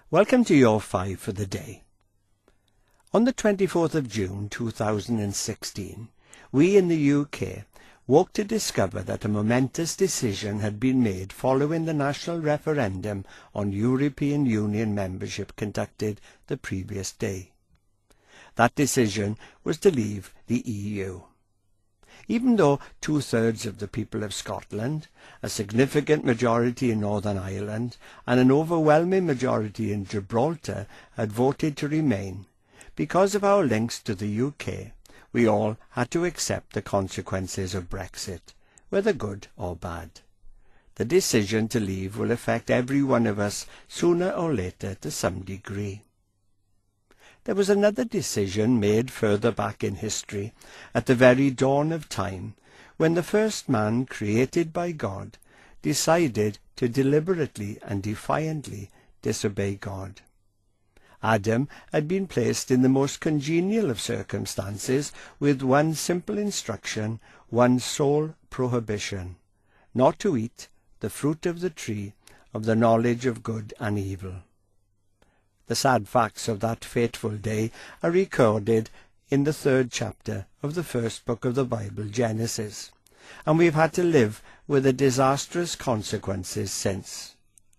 Welcome to your 5 for the day. On the 24th of June 2016, we in the UK woke to discover that a momentous decision had been made following the national referendum on European Union membership conducted the previous day. That decision was to leave the EU. Even though 2/3 of the people of Scotland, a significant majority in Northern Ireland, and an overwhelming majority in Gibraltar had voted to remain, because of our links to the UK, we all had to accept the consequences of Brexit, whether good or bad. The decision to leave will affect every one of us sooner or later to some degree. There was another decision made further back in history, at the very dawn of time, when the first man created by God decided to deliberately and defiantly disobey God. Adam had been placed in the most congenial of circumstances with one simple instruction, one sole prohibition: not to eat the fruit of the tree of the knowledge of good and evil. The sad facts of that fateful day are recorded in the 3rd chapter of the first book of the Bible, Genesis, and we've had to live with the disastrous consequences since.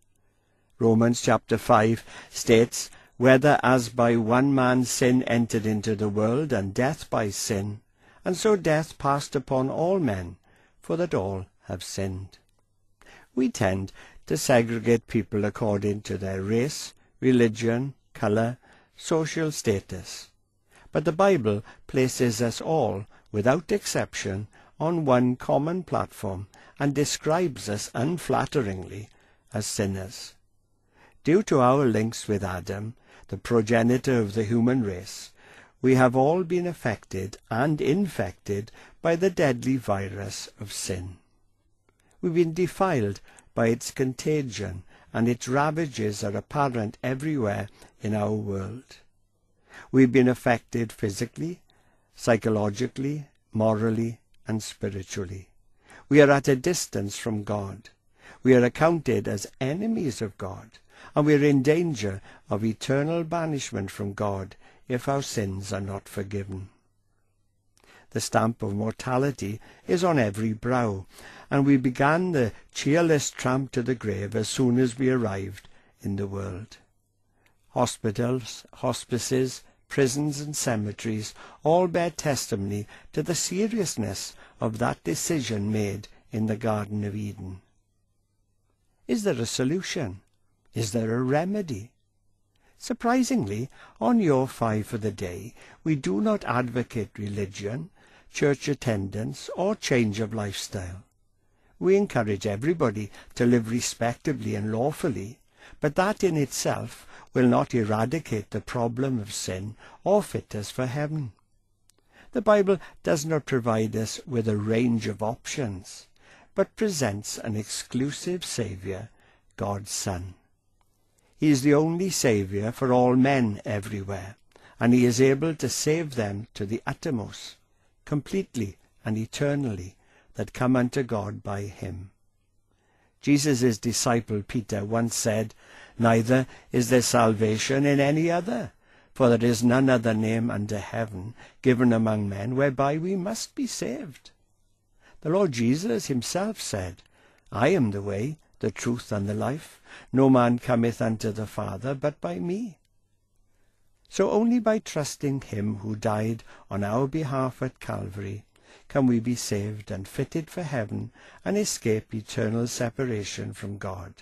Romans chapter 5 states, "Whether as by one man sin entered into the world, and death by sin, and so death passed upon all men, for that all have sinned." We tend to segregate people according to their race, religion, colour, social status. But the Bible places us all, without exception, on one common platform and describes us unflatteringly as sinners. Due to our links with Adam, the progenitor of the human race, we have all been affected and infected by the deadly virus of sin. We've been defiled by its contagion, and its ravages are apparent everywhere in our world. We've been affected physically, psychologically, morally, and spiritually. We are at a distance from God. We are accounted as enemies of God, and we are in danger of eternal banishment from God if our sins are not forgiven. The stamp of mortality is on every brow, and we began the cheerless tramp to the grave as soon as we arrived in the world. Hospitals, hospices, prisons and cemeteries all bear testimony to the seriousness of that decision made in the Garden of Eden. Is there a solution? Is there a remedy? Surprisingly, on your 5 for the day, we do not advocate religion, church attendance, or change of lifestyle. We encourage everybody to live respectably and lawfully, but that in itself will not eradicate the problem of sin or fit us for heaven. The Bible does not provide us with a range of options, but presents an exclusive Saviour, God's Son. He is the only Saviour for all men everywhere, and he is able to save them to the uttermost, completely and eternally, that come unto God by him. Jesus' disciple Peter once said, "Neither is there salvation in any other, for there is none other name under heaven given among men whereby we must be saved." The Lord Jesus himself said, "I am the way, the truth, and the life. No man cometh unto the Father but by me." So only by trusting him who died on our behalf at Calvary can we be saved and fitted for heaven and escape eternal separation from God.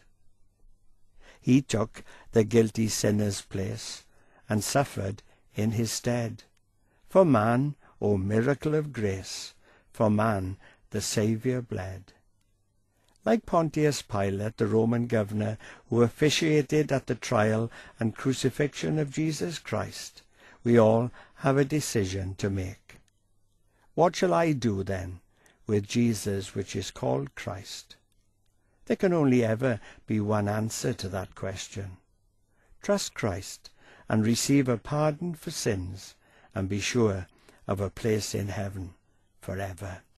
He took the guilty sinner's place and suffered in his stead. For man, O miracle of grace, for man the Saviour bled. Like Pontius Pilate, the Roman governor, who officiated at the trial and crucifixion of Jesus Christ, we all have a decision to make. What shall I do, then, with Jesus which is called Christ? There can only ever be one answer to that question. Trust Christ and receive a pardon for sins, and be sure of a place in heaven forever.